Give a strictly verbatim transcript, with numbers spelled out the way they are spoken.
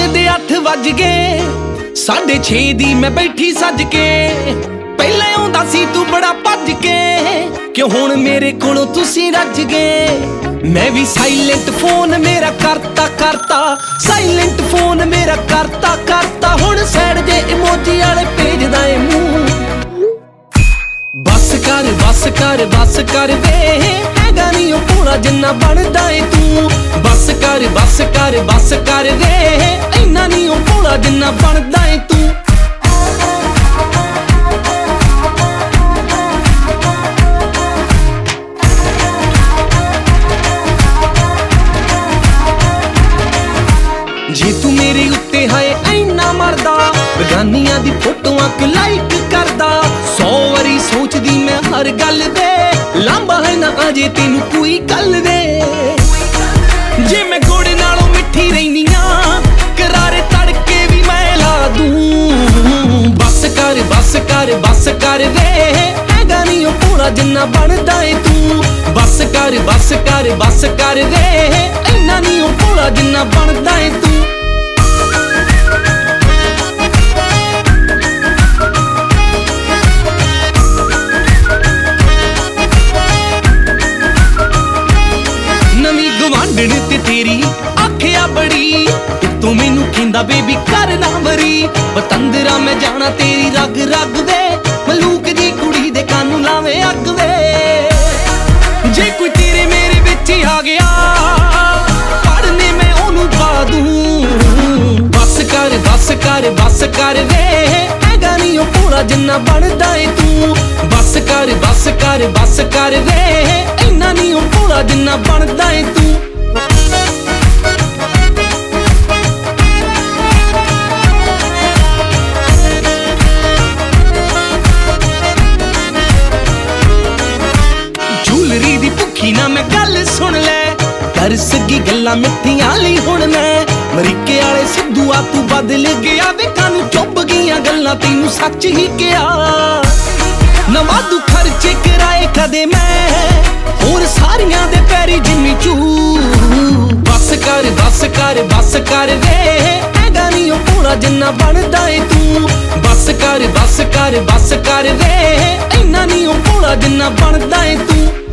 दे अठ वज गए साढ़े छे दी मैं बैठी सज के पहले आउंदा सी तू बड़ा भज के क्यों हुण मेरे कोलों तुसी रज गए। मैं भी साइलेंट फोन मेरा करता करता साइलेंट फोन मेरा करता करता हुण सैड जे इमोजी वाले भेजदा ए मूंह। बस कर बस कर बस कर वे हैगा नी ओ भोला जिन्ना बनदा ए तू। बस कर बस कर बस कर वे इन्ना नी ओ भोला जिन्ना बनदा ए तू। जे तू मेरे उत्ते हाए इन्ना मरदा बेगानियां दी फोटोआं क्यों लाइक करदा। सौ वारी सोचदी मैं हर गल दे लांबा है ना अजे तेनू कोई गल दे। जे मैं गुड़ नालों मिठी रहनियां करारे तड़के भी मैं ला दूं। बस कर बस कर बस कर वे हैगा नी ओ भोला जिन्ना बनदा ए तू। बस कर बस कर बस कर वे इन्ना नी ओ भोला जिन्ना बनदा ए तू। नवीं गवांढण ते तेरी आखिया बड़ी तू मैनू कहंदा बेबी कर ना मरी। पतंदरा मैं जाना तेरी रग रग वे मलूक जी कुड़ी दे कानू लावे अग वे। जे कोई तेरे मेरे विच आ गया पढ़ने मैं ओनू पा दूं। बस कर बस कर बस कर वे हैगा नी ओ भोला जिन्ना बनदा ए तू। बस कर बस कर बस कर वे इन्ना नी ओ भोला जिन्ना बनदा ए तू। झूलरी दी भुखी ना मैं गल सुन ले कर सगी गल्लां मिठियां ली हुण मैं। मरीके वाले सिद्धू आ तू बदल गया वे कानू चुभ गईयां गल्लां तैनू सच ही किहा। ना वाधू खर्चे कराए कदे मैं होर सारियां दे पैरी जिम्मी चू। बस कर बस कर बस कर वे हैगा नी ओ भोला जिन्ना बनदा ए तू। बस कर बस कर बस कर वे इन्ना नी ओ भोला जिन्ना बनदा ए तू।